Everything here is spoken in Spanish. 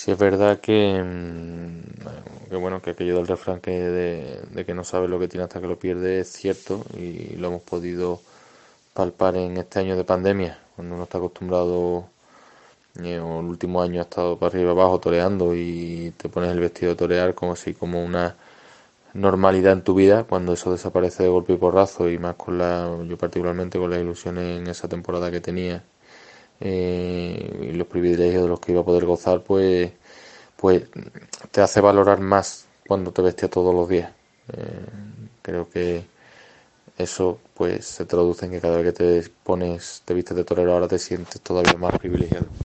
Sí es verdad que bueno, que aquello del refrán de que no sabes lo que tiene hasta que lo pierde es cierto y lo hemos podido palpar en este año de pandemia, cuando uno está acostumbrado, o el último año ha estado para arriba y abajo toreando y te pones el vestido de torear como si como una normalidad en tu vida, cuando eso desaparece de golpe y porrazo y más yo particularmente con las ilusiones en esa temporada que tenía, y los privilegios de los que iba a poder gozar, pues te hace valorar más cuando te vestías todos los días. Creo que eso pues se traduce en que cada vez que te vistes de torero ahora te sientes todavía más privilegiado.